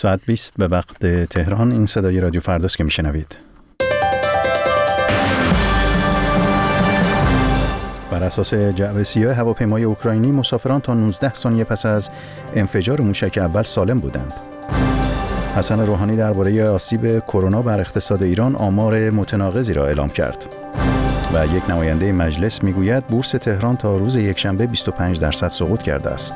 ساعت 20 به وقت تهران. این صدای رادیو فرداست که میشنوید. بر اساس جعبه سیاه هواپیمای اوکراینی، مسافران تا 19 ثانیه پس از انفجار موشک اول سالم بودند. حسن روحانی درباره آسیب کرونا بر اقتصاد ایران آمار متناقضی را اعلام کرد. و یک نماینده مجلس میگوید بورس تهران تا روز یکشنبه 25% سقوط کرده است.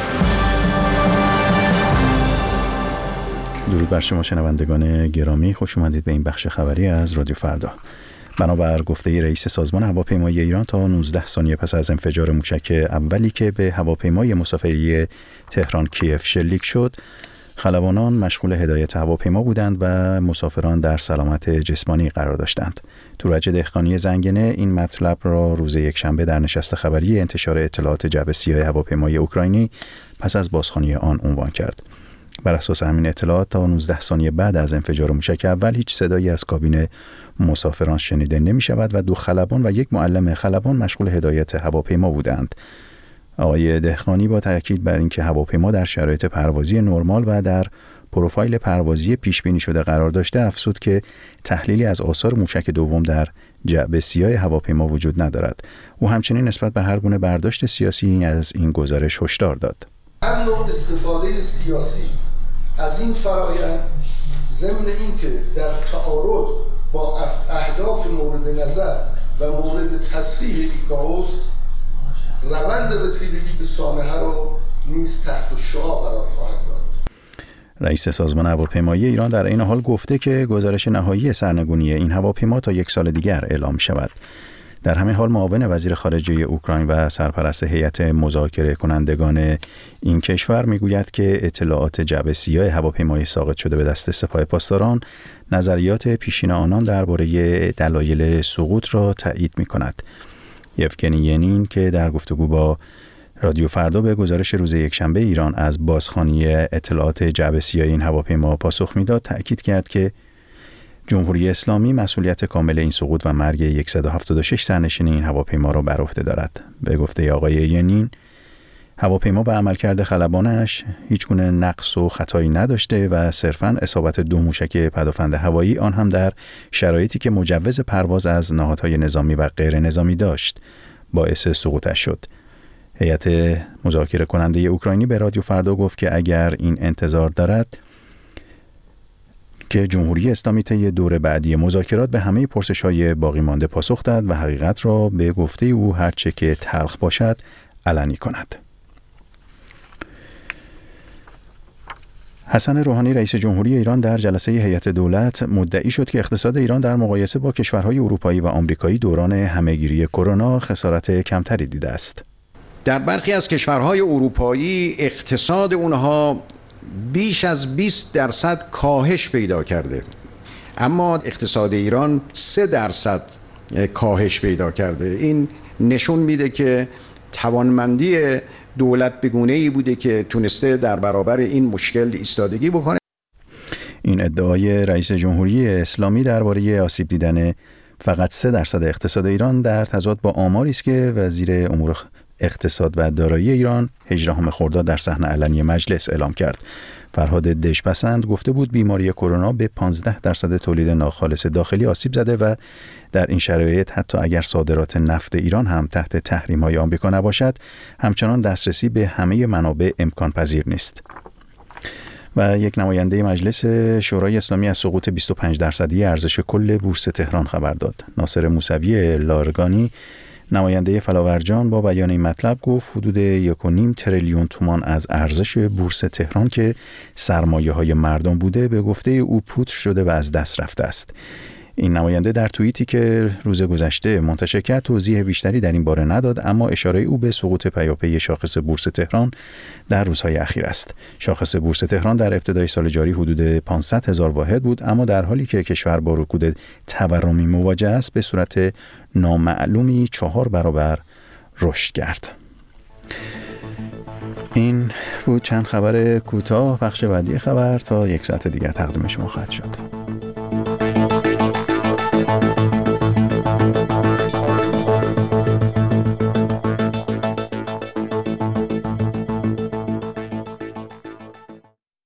درود بر شما شنوندگان گرامی، خوش اومدید به این بخش خبری از رادیو فردا. بنابر گفته رئیس سازمان هواپیمایی ایران، تا 19 ثانیه پس از انفجار موشک اولی که به هواپیمای مسافری تهران کیف شلیک شد، خلبانان مشغول هدایت هواپیما بودند و مسافران در سلامت جسمانی قرار داشتند. تورج دهقانی زنگنه این مطلب را روز یکشنبه در نشست خبری انتشار اطلاعات جعبه سیاه هواپیمای اوکراینی پس از بازخوانی آن عنوان کرد. بر اساس همین اطلاعات تا 19 ثانیه بعد از انفجار موشک اول هیچ صدایی از کابین مسافران شنیده نمی شود و 2 خلبان و 1 معلم خلبان مشغول هدایت هواپیما بودند. آقای دهقانی با تاکید بر اینکه هواپیما در شرایط پروازی نرمال و در پروفایل پروازی پیش بینی شده قرار داشته، افزود که تحلیلی از آثار موشک دوم در جعبه سیاه هواپیما وجود ندارد. او همچنین نسبت به هر گونه برداشت سیاسی از این گزارش هشدار داد. هر نوع استفاده سیاسی از این فرآیند ضمن اینکه در تعارض با اهداف مورد نظر و مورد تصریح ایکائوس روند رسیدگی به سانحه رو نیز تحت شعاع قرار خواهد داد. رئیس سازمان هواپیمایی ایران در این حال گفته که گزارش نهایی سرنگونی این هواپیما تا 1 سال دیگر اعلام شود. در همین حال معاون وزیر خارجه اوکراین و سرپرست هیئت مذاکره کنندگان این کشور میگوید که اطلاعات جعبه سیاه هواپیمای ساقط شده به دست سپاه پاسداران نظریات پیشین آنان درباره دلایل سقوط را تایید می‌کند. یفگنی ینین که در گفتگو با رادیو فردا به گزارش روز یکشنبه ایران از بازخوانی اطلاعات جعبه سیاه این هواپیما پاسخ میداد، تأکید کرد که جمهوری اسلامی مسئولیت کامل این سقوط و مرگ 176 سرنشین این هواپیما را بر عهده دارد. به گفته آقای ینین، هواپیما و عملکرد خلبانش هیچگونه نقص و خطایی نداشته و صرفاً اصابت 2 موشک پدافند هوایی، آن هم در شرایطی که مجوز پرواز از نهادهای نظامی و غیر نظامی داشت، باعث سقوطش شد. هیئت مذاکره کننده اوکراینی به رادیو فردا گفت که اگر این انتظار دارد که جمهوری اسلامی طی دور بعدی مذاکرات به همه پرسش‌های باقی مانده پاسخ دهد و حقیقت را به گفته او هرچه که تلخ باشد علنی کند. حسن روحانی رئیس جمهوری ایران در جلسه هیئت دولت مدعی شد که اقتصاد ایران در مقایسه با کشورهای اروپایی و آمریکایی دوران همهگیری کرونا خسارت کمتری دیده است. در برخی از کشورهای اروپایی اقتصاد اونها بیش از 20% کاهش پیدا کرده، اما اقتصاد ایران 3% کاهش پیدا کرده. این نشون میده که توانمندی دولت به گونه‌ای بوده که تونسته در برابر این مشکل ایستادگی بکنه. این ادعای رئیس جمهوری اسلامی درباره آسیب دیدن فقط 3% اقتصاد ایران در تضاد با آماری است که وزیر امور اقتصاد و دارایی ایران 18 خرداد در صحن علنی مجلس اعلام کرد. فرهاد دژپسند گفته بود بیماری کرونا به 15% تولید ناخالص داخلی آسیب زده و در این شرایط حتی اگر صادرات نفت ایران هم تحت تحریم‌های آمریکا نباشد، همچنان دسترسی به همه منابع امکان پذیر نیست. و یک نماینده مجلس شورای اسلامی از سقوط 25% ارزش کل بورس تهران خبر داد. ناصر موسوی لارگانی نماینده فلاورجان با بیان این مطلب گفت حدود 1.5 تریلیون تومان از ارزش بورس تهران که سرمایه‌های مردم بوده به گفته او پودر شده و از دست رفته است. این نماینده در توییتی که روز گذشته منتشر کرد توضیح بیشتری در این باره نداد، اما اشاره او به سقوط پیاپی شاخص بورس تهران در روزهای اخیر است. شاخص بورس تهران در ابتدای سال جاری حدود 500,000 واحد بود، اما در حالی که کشور با رکود تورمی مواجه است به صورت نامعلومی 4 برابر رشد کرد. این بود چند خبر کوتاه. بخش بعدی خبر تا 1 ساعت دیگر تقدیم شما خواهد شد.